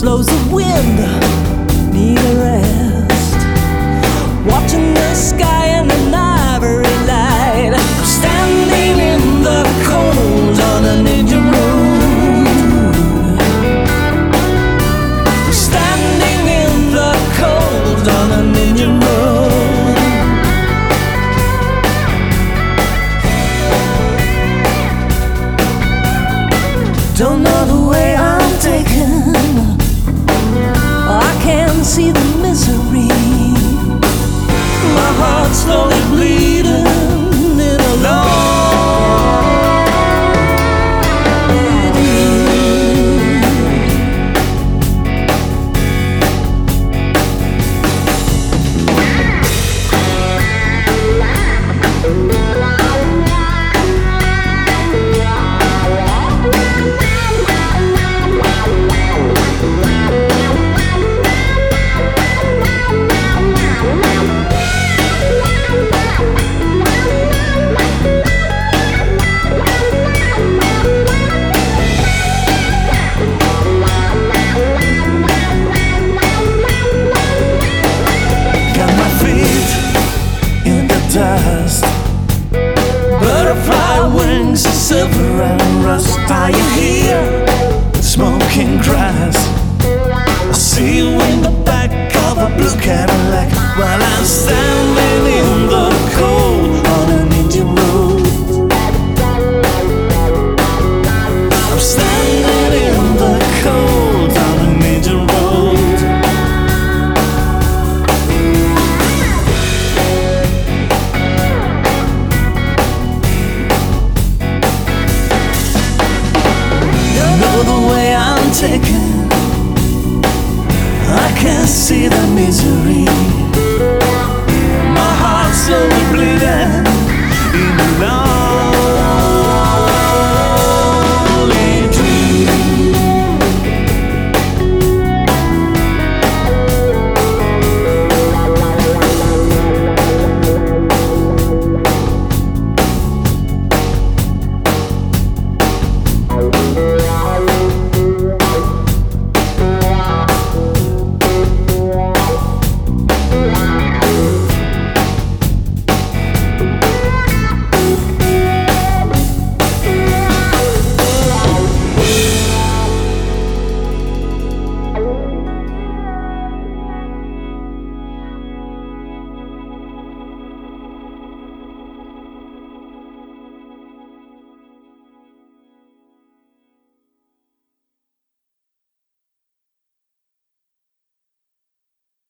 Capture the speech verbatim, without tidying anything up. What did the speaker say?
slows the wind, need a rest. Watching the sky and an ivory light. I'm standing in the cold on a ninja road. I'm standing in the cold on a ninja road. Don't know the way I'm taken. I can't see the misery. My heart's slowly bleeding in a long dust. Butterfly wings, silver and rust. Are you here? Smoking grass. I see you in the back of a blue Cadillac while I'm standing in the cold on an Indian road. I'm standing in the cold on an Indian road. The way I'm taken, I can't see the misery.